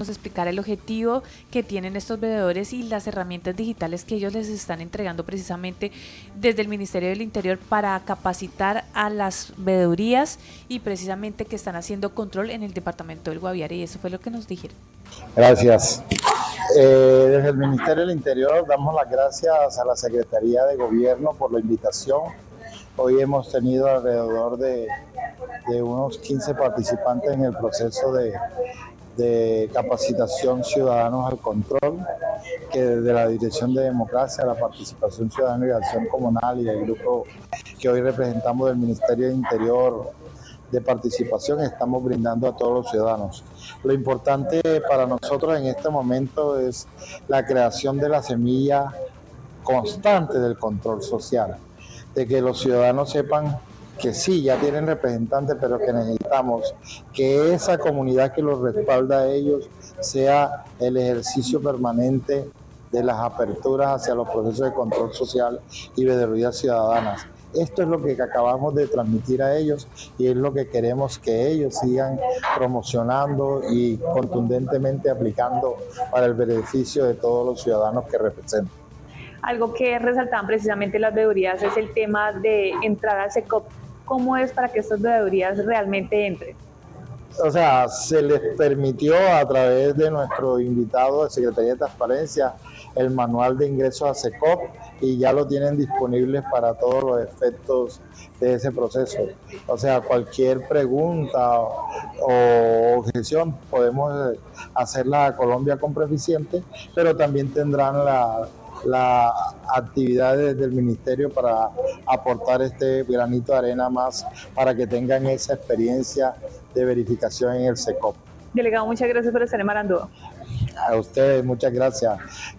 nos explicara el objetivo que tienen estos veedores y las herramientas digitales que ellos les están entregando precisamente desde el Ministerio del Interior para capacitar a las veedurías y precisamente que están haciendo control en el departamento del Guaviare, y eso fue lo que nos dijeron. Gracias. Desde el Ministerio del Interior damos las gracias a la Secretaría de Gobierno por la invitación. Hoy hemos tenido alrededor de unos 15 participantes en el proceso de capacitación Ciudadanos al Control, que desde la Dirección de Democracia, la Participación Ciudadana y Acción Comunal y el grupo que hoy representamos del Ministerio del Interior de Participación estamos brindando a todos los ciudadanos. Lo importante para nosotros en este momento es la creación de la semilla constante del control social, de que los ciudadanos sepan que sí, ya tienen representantes, pero que necesitamos que esa comunidad que los respalda a ellos sea el ejercicio permanente de las aperturas hacia los procesos de control social y veedurías ciudadanas. Esto es lo que acabamos de transmitir a ellos y es lo que queremos que ellos sigan promocionando y contundentemente aplicando para el beneficio de todos los ciudadanos que representan. Algo que resaltaban precisamente las veedurías es el tema de entrar al SECOP. ¿Cómo es para que estas veedurías realmente entren? O sea, se les permitió a través de nuestro invitado de Secretaría de Transparencia el manual de ingreso a SECOP y ya lo tienen disponible para todos los efectos de ese proceso. O sea, cualquier pregunta o objeción podemos hacerla a Colombia con Preficiente, pero también tendrán la actividad del ministerio para aportar este granito de arena más para que tengan esa experiencia de verificación en el SECOP. Delegado, muchas gracias por estar en Marandúa. A ustedes, muchas gracias.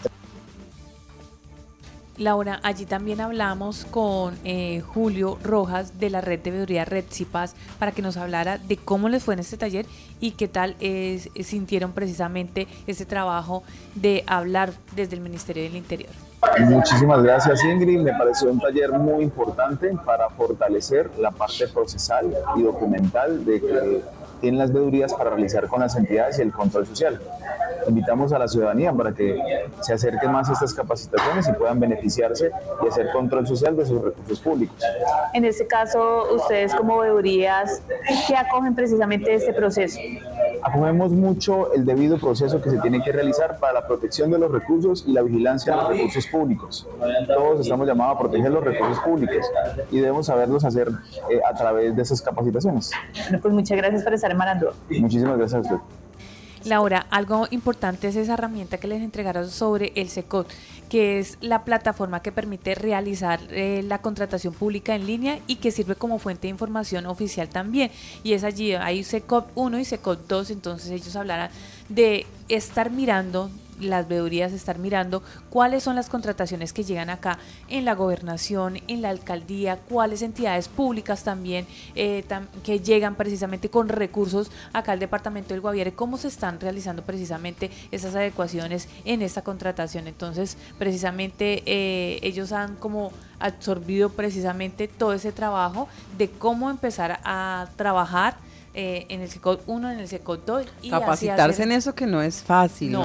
Laura, allí también hablamos con Julio Rojas de la red de veeduría Red Cipaz para que nos hablara de cómo les fue en este taller y qué tal sintieron precisamente ese trabajo de hablar desde el Ministerio del Interior. Muchísimas gracias, Ingrid. Me pareció un taller muy importante para fortalecer la parte procesal y documental de que tienen las veedurías para realizar con las entidades y el control social. Invitamos a la ciudadanía para que se acerquen más a estas capacitaciones y puedan beneficiarse y hacer control social de sus recursos públicos. En este caso, ustedes como veedurías, ¿qué acogen precisamente de este proceso? Acogemos mucho el debido proceso que se tiene que realizar para la protección de los recursos y la vigilancia de los recursos públicos. Todos estamos llamados a proteger los recursos públicos y debemos saberlos hacer a través de esas capacitaciones. Bueno, pues muchas gracias por estar en Marandúa. Muchísimas gracias a usted. Laura, algo importante es esa herramienta que les entregaron sobre el SECOP, que es la plataforma que permite realizar la contratación pública en línea y que sirve como fuente de información oficial también. Y es allí, hay SECOP 1 y SECOP 2, entonces ellos hablarán de estar mirando, las veedurías estar mirando cuáles son las contrataciones que llegan acá en la gobernación, en la alcaldía, cuáles entidades públicas también que llegan precisamente con recursos acá al departamento del Guaviare, cómo se están realizando precisamente esas adecuaciones en esta contratación. Entonces precisamente ellos han como absorbido precisamente todo ese trabajo de cómo empezar a trabajar en el SECOP 1, en el SECOP 2 y capacitarse en eso que no es fácil. No,